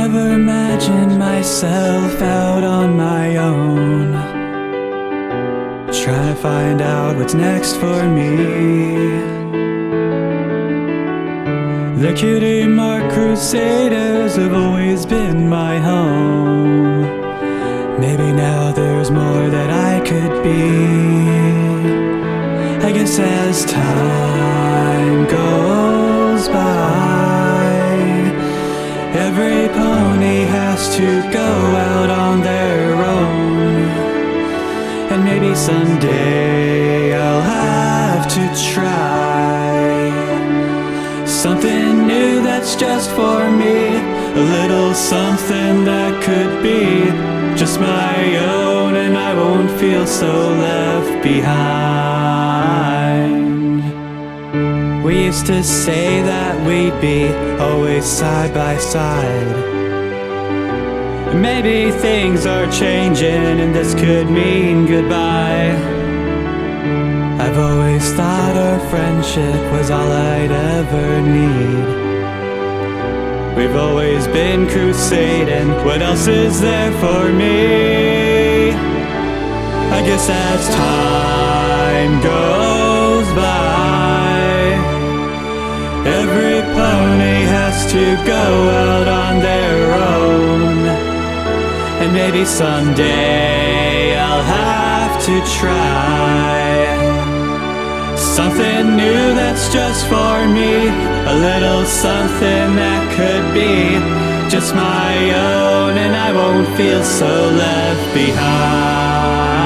never imagined myself out on my own, trying to find out what's next for me. The Cutie Mark Crusaders have always been my home. Maybe now there's more that I could be. I guess as time goes by, every pony has to go out on their own. And maybe someday I'll have to try something new that's just for me, a little something that could be just my own, and I won't feel so left behind. We used to say that we'd be always side by side. Maybe things are changing and this could mean goodbye. I've always thought our friendship was all I'd ever need. We've always been crusading, what else is there for me? I guess as time goes by, every pony has to go out on their own. And maybe someday I'll have to try something new that's just for me, a little something that could be just my own, and I won't feel so left behind.